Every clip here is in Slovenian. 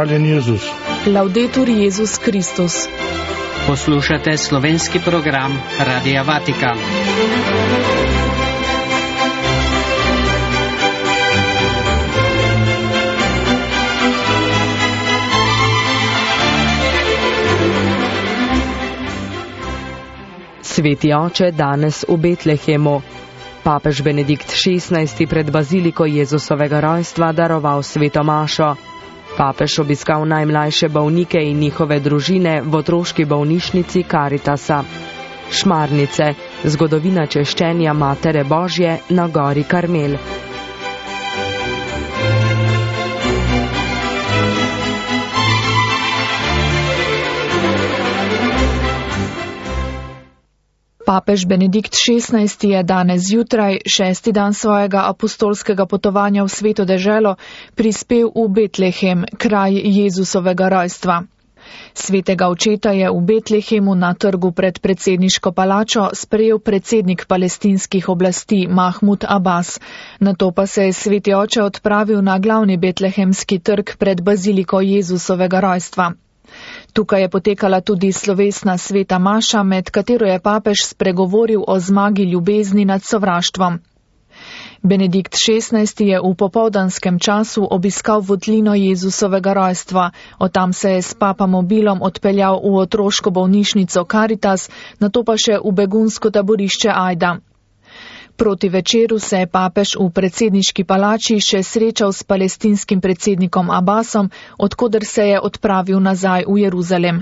Hvaljen Jezus. Laudetur Jezus Kristus. Poslušate slovenski program Radia Vatikan. Sveti oče danes v Betlehemu. Papež Benedikt XVI pred baziliko Jezusovega rojstva daroval sveto mašo. Papež obiskal najmlajše bolnike in njihove družine v otroški bolnišnici Caritasa. Šmarnice, zgodovina češčenja Matere Božje na gori Karmel. Papež Benedikt XVI je danes zjutraj, 6. dan svojega apostolskega potovanja v sveto deželo, prispel v Betlehem, kraj Jezusovega rojstva. Svetega očeta je v Betlehemu na trgu pred predsedniško palačo sprejel predsednik palestinskih oblasti Mahmud Abbas. Nato pa se je sveti oče odpravil na glavni betlehemski trg pred baziliko Jezusovega rojstva. Tukaj je potekala tudi slovesna sveta maša, med katero je papež spregovoril o zmagi ljubezni nad sovraštvom. Benedikt XVI je v popoldanskem času obiskal votlino Jezusovega rojstva. Od tam se je s papamobilom odpeljal v otroško bolnišnico Caritas, nato pa še v begunsko taborišče Ajda. Proti večeru se je papež v predsedniški palači še srečal s palestinskim predsednikom Abbasom, odkoder se je odpravil nazaj v Jeruzalem.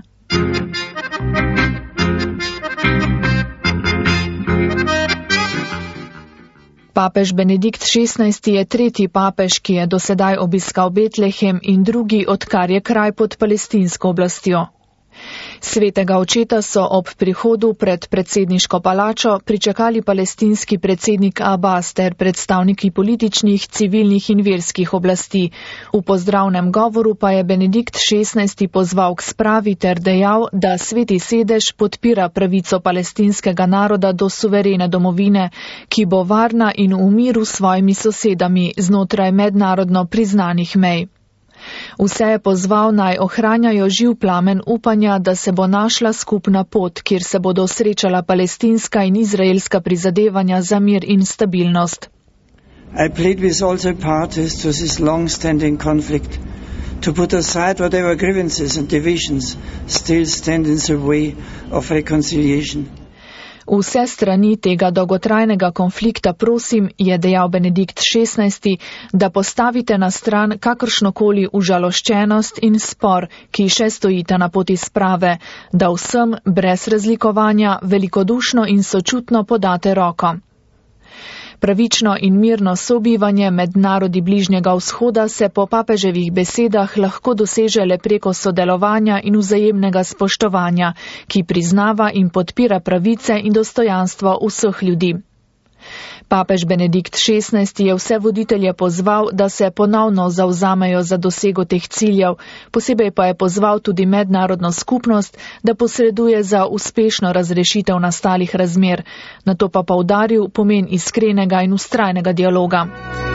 Papež Benedikt XVI je tretji papež, ki je dosedaj obiskal Betlehem, in drugi, odkar je kraj pod palestinsko oblastjo. Svetega očeta so ob prihodu pred predsedniško palačo pričakali palestinski predsednik Abbas ter predstavniki političnih, civilnih in verskih oblasti. V pozdravnem govoru pa je Benedikt XVI pozval k spravi ter dejal, da Sveti sedež podpira pravico palestinskega naroda do suverene domovine, ki bo varna in v miru s svojimi sosedami znotraj mednarodno priznanih mej. Vse je pozval naj ohranjajo živ plamen upanja, da se bo našla skupna pot, kjer se bodo srečala palestinska in izraelska prizadevanja za mir in stabilnost. I plead with all the parties to this long-standing conflict to put aside whatever grievances and divisions still stand in the way of reconciliation. Vse strani tega dolgotrajnega konflikta prosim, je dejal Benedikt XVI, da postavite na stran kakršnokoli užaloščenost in spor, ki še stojita na poti sprave, da vsem, brez razlikovanja, velikodušno in sočutno podate roko. Pravično in mirno sobivanje med narodi Bližnjega vzhoda se po papeževih besedah lahko doseže le preko sodelovanja in vzajemnega spoštovanja, ki priznava in podpira pravice in dostojanstvo vseh ljudi. Papež Benedikt XVI je vse voditelje pozval, da se ponovno zavzamejo za dosego teh ciljev, posebej pa je pozval tudi mednarodno skupnost, da posreduje za uspešno razrešitev nastalih razmer, nato pa poudaril pomen iskrenega in vztrajnega dialoga.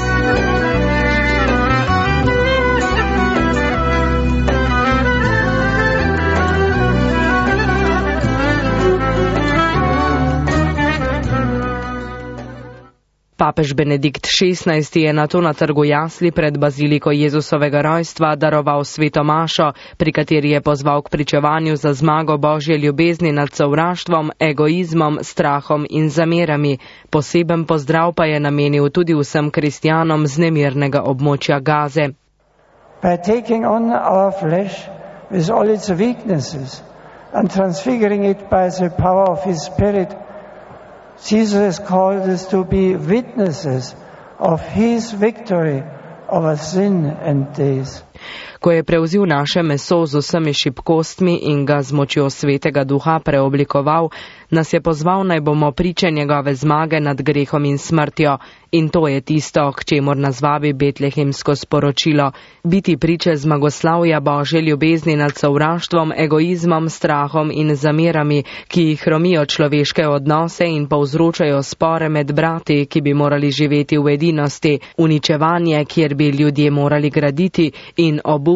Papež Benedikt XVI je nato na trgu jasli pred baziliko Jezusovega rojstva daroval sveto mašo, pri kateri je pozval k pričevanju za zmago Božje ljubezni nad sovraštvom, egoizmom, strahom in zamerami. Poseben pozdrav pa je namenil tudi vsem kristjanom z nemirnega območja Gaze. By taking on our flesh with all its weaknesses and transfiguring it by the power of His Spirit, Jesus has called us to be witnesses of His victory over sin and death. Ko je prevzel naše meso z vsemi šibkostmi in ga z močjo Svetega Duha preoblikoval, nas je pozval, naj bomo priče njegove zmage nad grehom in smrtjo. In to je tisto, k čemur nas vabi betlehemsko sporočilo. Biti priče zmagoslavja Božje ljubezni nad sovraštvom, egoizmom, strahom in zamerami, ki jih hromijo človeške odnose in povzročajo spore med brati, ki bi morali živeti v edinosti, uničevanje, kjer bi ljudje morali graditi, in obup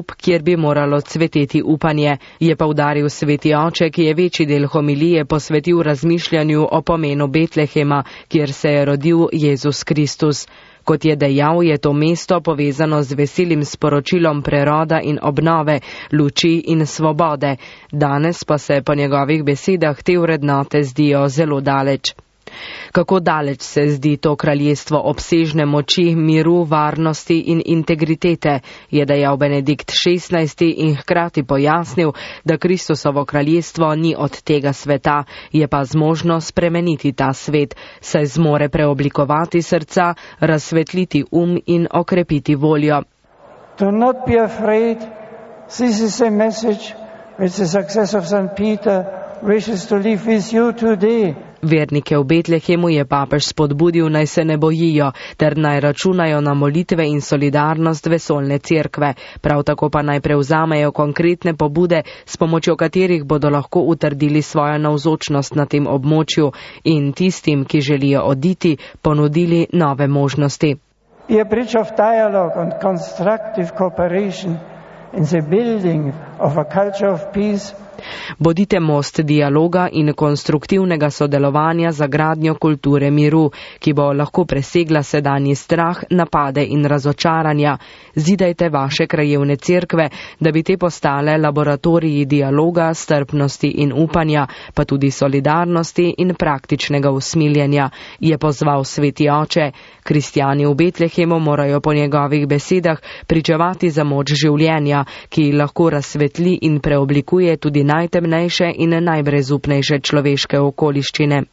rub, kjer bi moralo cveteti upanje, je poudaril sveti oče, ki je večji del homilije posvetil razmišljanju o pomenu Betlehema, kjer se je rodil Jezus Kristus. Kot je dejal, je to mesto povezano z veselim sporočilom preroda in obnove, luči in svobode. Danes pa se po njegovih besedah te vrednote zdijo zelo daleč. Kako daleč se zdi to kraljestvo obsežne moči, miru, varnosti in integritete, je dejal Benedikt XVI in hkrati pojasnil, da Kristusovo kraljestvo ni od tega sveta, je pa zmožno spremeniti ta svet, saj zmore preoblikovati srca, razsvetliti in okrepiti voljo. Do not be afraid. This is a message which the successor of St. Peter wishes to leave with you today. Vernike v Betlehemu je papež spodbudil, naj se ne bojijo, ter naj računajo na molitve in solidarnost vesoljne cerkve. Prav tako pa naj prevzamejo konkretne pobude, s pomočjo katerih bodo lahko utrdili svojo navzočnost na tem območju in tistim, ki želijo oditi, ponudili nove možnosti. Be a bridge of dialogue and constructive cooperation in the building of a culture of peace. Bodite most dialoga in konstruktivnega sodelovanja za gradnjo kulture miru, ki bo lahko presegla sedanji strah, napade in razočaranja. Zidajte vaše krajevne cerkve, da bi te postale laboratoriji dialoga, strpnosti in upanja, pa tudi solidarnosti in praktičnega usmiljenja, je pozval sveti oče. Kristjani v Betlehemu morajo po njegovih besedah pričevati za moč življenja, ki lahko razsvetli in preoblikuje tudi najtemnejše in najbrezupnejše človeške okoliščine.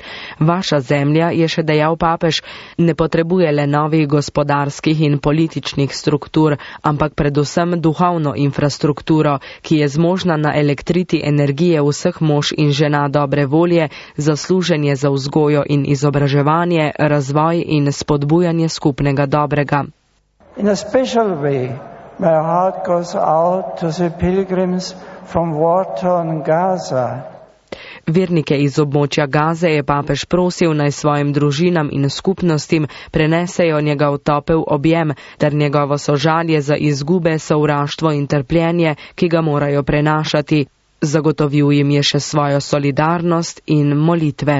Vaša zemlja, je še dejal papež, ne potrebuje le novih gospodarskih in političnih struktur, ampak predvsem duhovno infrastrukturo, ki je zmožna naelektriti energije vseh mož in žena dobre volje za služenje za vzgojo in izobraževanje, razvoj in spodbujanje skupnega dobrega. In a special way, my heart goes out to the pilgrims from war-torn Gaza. Vernike iz območja Gaze je papež prosil, naj svojim družinam in skupnostim prenesejo njegov topel objem ter njegovo sožalje za izgube, sovraštvo in trpljenje, ki ga morajo prenašati. Zagotovil jim je še svojo solidarnost in molitve.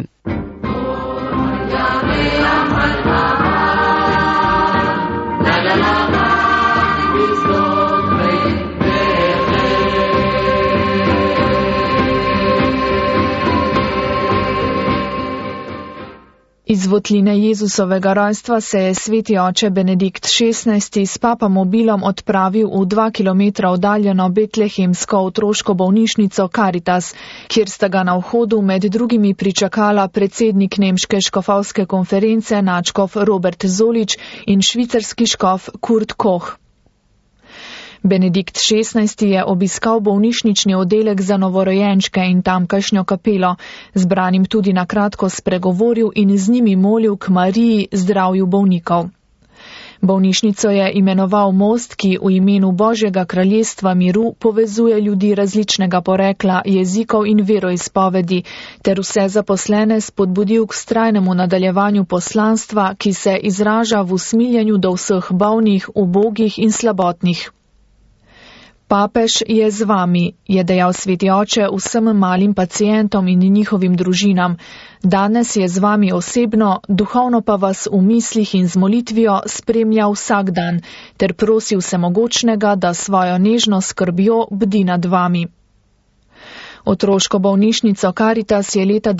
Iz votline Jezusovega rojstva se je sveti oče Benedikt XVI s papamobilom odpravil v 2 kilometra oddaljeno betlehemsko otroško bolnišnico Caritas, kjer sta ga na vhodu med drugimi pričakala predsednik nemške škofovske konference nadškof Robert Zolič in švicarski škof Kurt Koch. Benedikt XVI je obiskal bolnišnični oddelek za novorojenčke in tamkajšnjo kapelo, zbranim tudi na kratko spregovoril in z njimi molil k Mariji, zdravju bolnikov. Bolnišnico je imenoval most, ki v imenu Božjega kraljestva miru povezuje ljudi različnega porekla, jezikov in veroizpovedi, ter vse zaposlene spodbudil k vztrajnemu nadaljevanju poslanstva, ki se izraža v usmiljenju do vseh bolnih, ubogih in slabotnih. Papež je z vami, je dejal sveti oče vsem malim pacientom in njihovim družinam. Danes je z vami osebno, duhovno pa vas v mislih in z molitvijo spremlja vsak dan, ter prosi vsemogočnega, da svojo nežno skrbjo bdi nad vami. Otroško bolnišnico Caritas je leta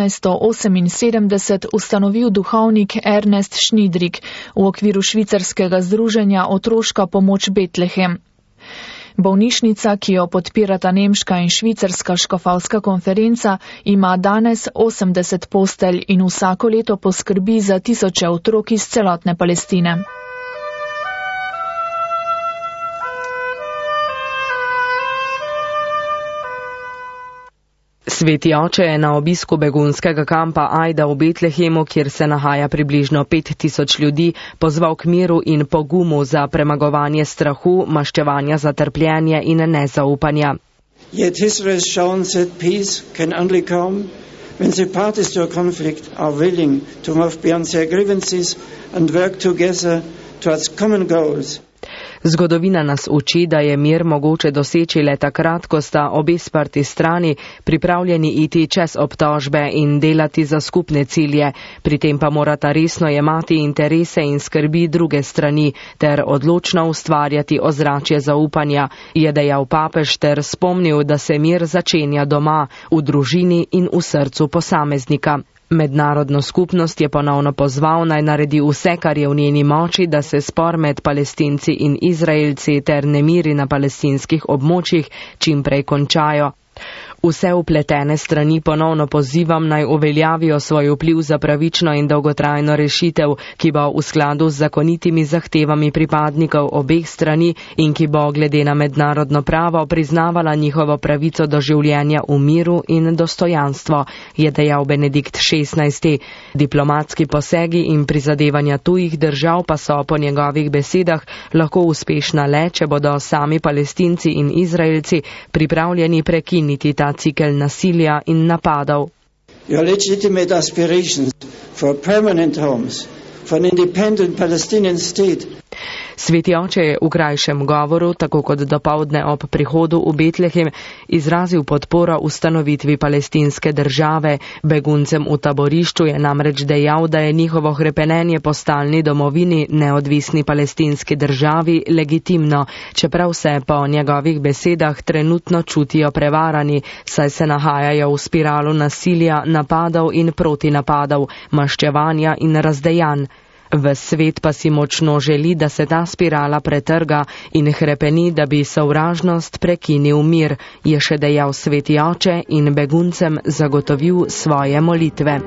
1978 ustanovil duhovnik Ernest Schnidrig v okviru švicarskega združenja Otroška pomoč Betlehem. Bolnišnica, ki jo podpirata nemška in švicarska škofovska konferenca, ima danes 80 postelj in vsako leto poskrbi za tisoče otrok iz celotne Palestine. Sveti oče je na obisku begunskega kampa Ajda v Betlehemu, kjer se nahaja približno 5000 ljudi, pozval k miru in pogumu za premagovanje strahu, maščevanja za trpljenje in nezaupanja. Yet history has shown that peace can only come when the parties to a conflict are willing to move beyond their grievances and work together towards common goals. Zgodovina nas uči, da je mir mogoče doseči le takrat, ko sta obe sprti strani pripravljeni iti čez obtožbe in delati za skupne cilje. Pri tem pa morata resno jemati interese in skrbi druge strani ter odločno ustvarjati ozračje zaupanja, je dejal papež ter spomnil, da se mir začenja doma, v družini in v srcu posameznika. Mednarodno skupnost je ponovno pozval, naj naredi vse, kar je v njeni moči, da se spor med Palestinci in Izraelci ter nemiri na palestinskih območjih čim prej končajo. Vse vpletene strani ponovno pozivam, naj uveljavijo svoj vpliv za pravično in dolgotrajno rešitev, ki bo v skladu z zakonitimi zahtevami pripadnikov obeh strani in ki bo glede na mednarodno pravo priznavala njihovo pravico do življenja v miru in dostojanstvo, je dejal Benedikt XVI. Diplomatski posegi in prizadevanja tujih držav pa so po njegovih besedah lahko uspešna le, če bodo sami Palestinci in Izraelci pripravljeni prekiniti ta cikel nasilja in napadov. Your legitimate aspirations for permanent homes, for an independent Palestinian state. Sveti oče je v krajšem govoru, tako kot dopoldne ob prihodu v Betlehem, izrazil podporo ustanovitvi palestinske države. Beguncem v taborišču je namreč dejal, da je njihovo hrepenenje po stalni domovini, neodvisni palestinski državi, legitimno, čeprav se po njegovih besedah trenutno čutijo prevarani, saj se nahajajo v spiralu nasilja, napadov in protinapadov, maščevanja in razdejanj. Ves svet pa si močno želi, da se ta spirala pretrga in hrepeni, da bi sovražnost prekinil mir, je še dejal sveti oče in beguncem zagotovil svoje molitve.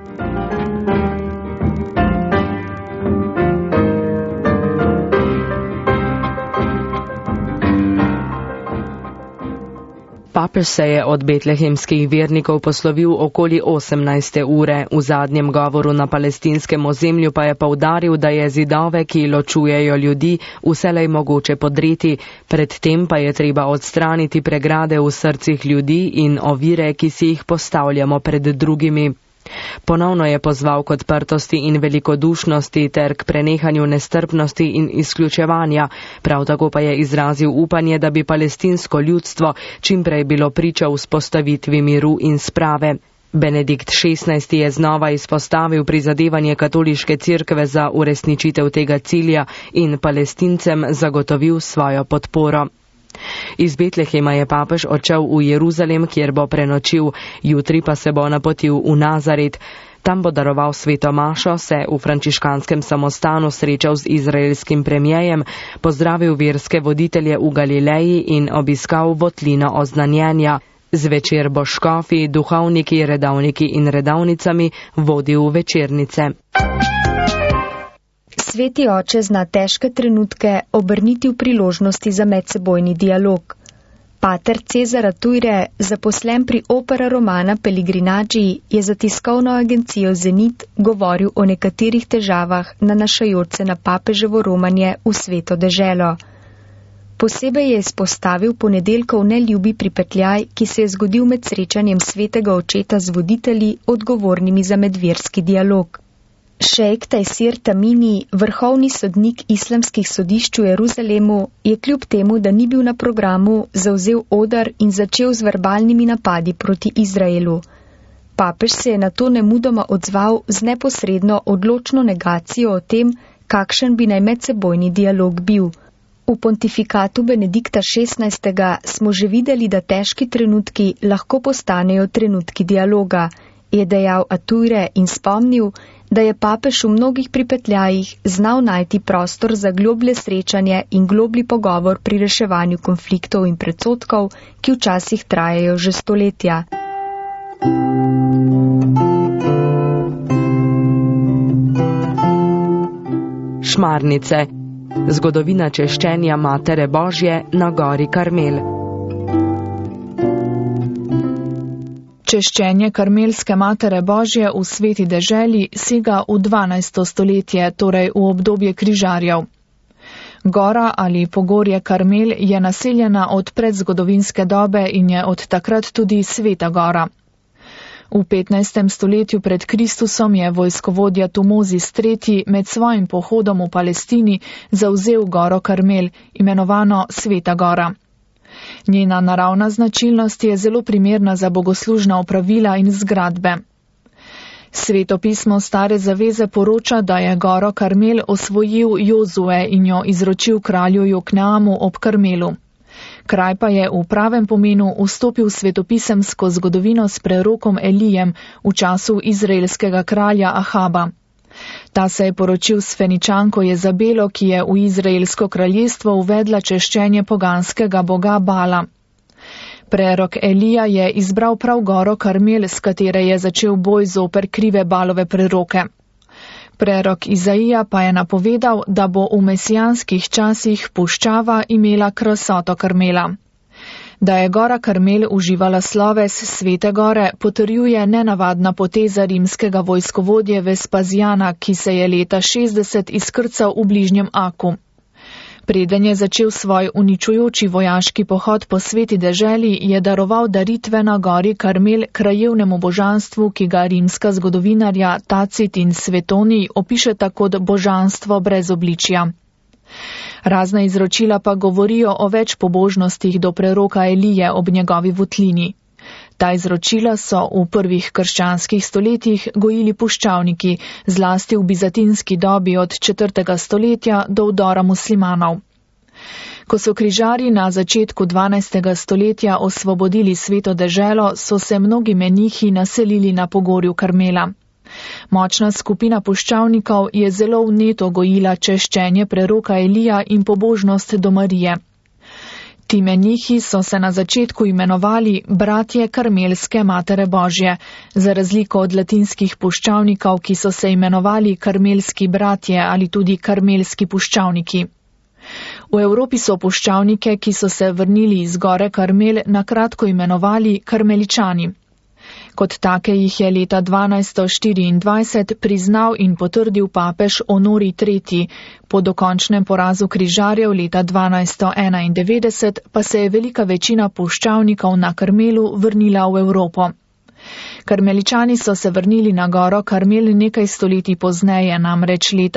Papež se je od betlehemskih vernikov poslovil okoli 18. ure. V zadnjem govoru na palestinskem ozemlju pa je poudaril, da je zidove, ki ločujejo ljudi, vselej mogoče podreti. Predtem pa je treba odstraniti pregrade v srcih ljudi in ovire, ki si jih postavljamo pred drugimi. Ponovno je pozval k odprtosti in velikodušnosti ter k prenehanju nestrpnosti in izključevanja. Prav tako pa je izrazil upanje, da bi palestinsko ljudstvo čimprej bilo priča vzpostavitvi miru in sprave. Benedikt XVI. Je znova izpostavil prizadevanje katoliške cerkve za uresničitev tega cilja in Palestincem zagotovil svojo podporo. Iz Betlehema je papež odšel v Jeruzalem, kjer bo prenočil, jutri pa se bo napotil v Nazaret. Tam bo daroval sveto mašo, se v frančiškanskem samostanu srečal z izraelskim premijejem, pozdravil verske voditelje v Galileji in obiskal votlino oznanjenja. Zvečer bo škofi, duhovniki, redavniki in redavnicami vodil večernice. Sveti oče zna težke trenutke obrniti v priložnosti za medsebojni dialog. Pater Cezar Ture, zaposlen pri Opera Romana Pellegrinaggi, je za tiskovno agencijo Zenit govoril o nekaterih težavah nanašajoč se na papeževo romanje v sveto deželo. Posebej je izpostavil ponedeljkov neljubi pripetljaj, ki se je zgodil med srečanjem svetega očeta z voditelji, odgovornimi za medverski dialog. Šejk Tajsir Tamini, vrhovni sodnik islamskih sodišč v Jeruzalemu, je kljub temu, da ni bil na programu, zavzel oder in začel z verbalnimi napadi proti Izraelu. Papež se je na to nemudoma odzval z neposredno odločno negacijo o tem, kakšen bi naj medsebojni dialog bil. V pontifikatu Benedikta XVI. Smo že videli, da težki trenutki lahko postanejo trenutki dialoga, je dejal Ature in spomnil, da je papež v mnogih pripetljajih znal najti prostor za globlje srečanje in globli pogovor pri reševanju konfliktov in predsotkov, ki včasih trajajo že stoletja. Šmarnice. Zgodovina češčenja Matere Božje na gori Karmel. Češčenje karmelske Matere Božje v sveti deželi sega v 12. stoletje, torej v obdobje križarjev. Gora ali pogorje Karmel je naseljena od predzgodovinske dobe in je od takrat tudi sveta gora. V 15. stoletju pred Kristusom je vojskovodja Tumozis III. Med svojim pohodom v Palestini zavzel goro Karmel, imenovano Sveta gora. Njena naravna značilnost je zelo primerna za bogoslužna opravila in zgradbe. Sveto pismo Stare zaveze poroča, da je goro Karmel osvojil Jozue in jo izročil kralju Jokneamu ob Karmelu. Kraj pa je v pravem pomenu vstopil svetopisemsko zgodovino s prerokom Elijem v času izraelskega kralja Ahaba. Ta se je poročil s Feničanko Jezabelo, ki je v izraelsko kraljestvo uvedla češčenje poganskega boga Bala. Prerok Elija je izbral prav goro Karmel, s katere je začel boj zoper krive Balove preroke. Prerok Izaija pa je napovedal, da bo v mesijanskih časih puščava imela krasoto Karmela. Da je gora Karmel uživala sloves Svete gore, potrjuje nenavadna poteza rimskega vojskovodje Vespazijana, ki se je leta 60 izkrcal v bližnjem Aku. Preden je začel svoj uničujoči vojaški pohod po sveti deželi, je daroval daritve na gori Karmel krajevnemu božanstvu, ki ga rimska zgodovinarja Tacit in Svetonij opišeta kot božanstvo brez obličja. Razna izročila pa govorijo o več pobožnostih do preroka Elije ob njegovi votlini. Ta izročila so v prvih krščanskih stoletjih gojili puščavniki, zlasti v bizantinski dobi od 4. stoletja do vdora muslimanov. Ko so križarji na začetku 12. stoletja osvobodili sveto deželo, so se mnogi menihi naselili na pogorju Karmela. Močna skupina puščavnikov je zelo vneto gojila češčenje preroka Elija in pobožnost do Marije. Ti menihi so se na začetku imenovali bratje Karmelske Matere Božje, za razliko od latinskih puščavnikov, ki so se imenovali karmelski bratje ali tudi karmelski puščavniki. V Evropi so puščavnike, ki so se vrnili iz gore Karmel, na kratko imenovali karmeličani. Kot take jih je leta 1224 priznal in potrdil papež Honori III. Po dokončnem porazu križarjev leta 1291 pa se je velika večina puščavnikov na Karmelu vrnila v Evropo. Karmeličani so se vrnili na goro Karmel nekaj stoletij pozneje, namreč leta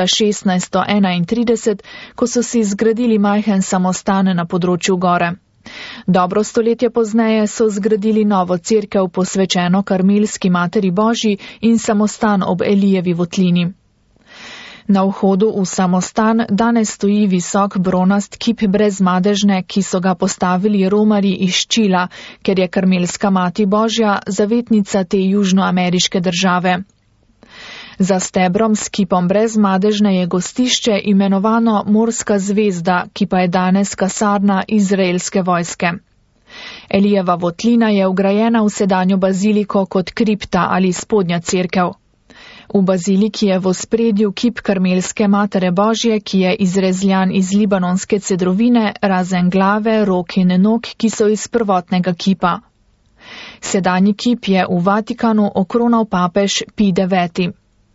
1631, ko so si zgradili majhen samostan na področju gore. Dobro stoletje pozneje so zgradili novo cerkev posvečeno Karmelski Materi Božji in samostan ob Elijevi votlini. Na vhodu v samostan danes stoji visok bronast kip brezmadežne, ki so ga postavili romarji iz Čila, ker je Karmelska Mati Božja zavetnica te južnoameriške države. Za stebrom s kipom brezmadežne je gostišče imenovano Morska zvezda, ki pa je danes kasarna izraelske vojske. Elijeva votlina je vgrajena v sedanjo baziliko kot kripta ali spodnja cerkev. V baziliki je v ospredju kip Karmelske Matere Božje, ki je izrezljan iz libanonske cedrovine, razen glave, rok in nog, ki so iz prvotnega kipa. Sedanji kip je v Vatikanu okronal papež Pij IX.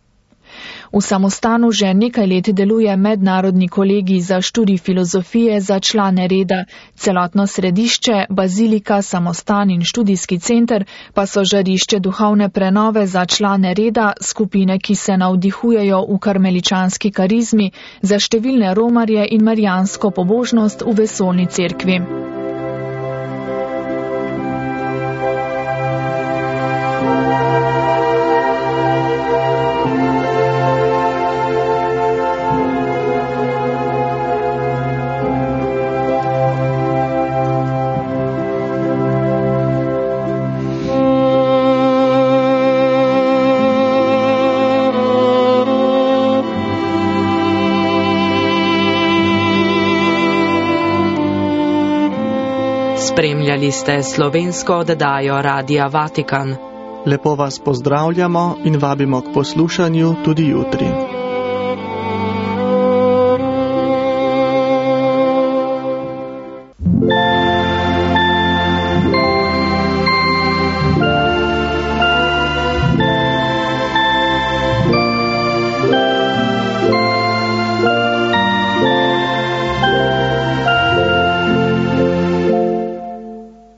V samostanu že nekaj let deluje mednarodni kolegij za študij filozofije za člane reda. Celotno središče, bazilika, samostan in študijski center pa so žarišče duhovne prenove za člane reda, skupine, ki se navdihujejo v karmeličanski karizmi, za številne romarje in marijansko pobožnost v vesoljni cerkvi. Spremljali ste slovensko oddajo Radia Vatikan. Lepo vas pozdravljamo in vabimo k poslušanju tudi jutri.